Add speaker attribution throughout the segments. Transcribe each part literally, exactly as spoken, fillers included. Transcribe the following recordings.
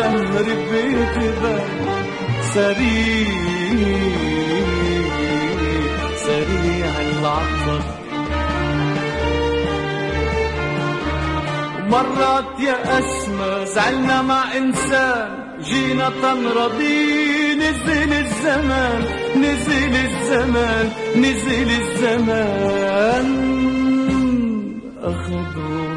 Speaker 1: الدهر بيتبان سريع سريع العطر. مرات يا أسمى زعلنا مع إنسان جينا تنرضي، نزل الزمان نزل الزمان نزل الزمان أخذوه.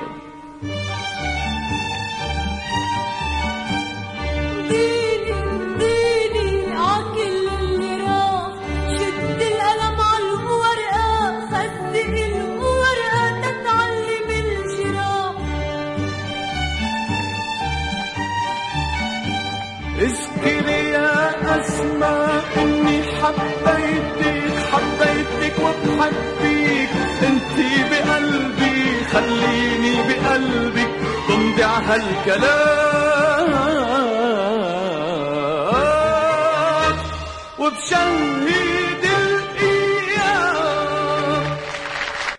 Speaker 2: ديني ديني عكل اللي راح، شد القلم عالورقة، خزق الورقة تتعلم الجراح.
Speaker 1: اذكري يا أسماء إني حبيتك حبيتك وبحبك، انتي بقلبي خليني بقلبك تمضي هالكلام وبشهي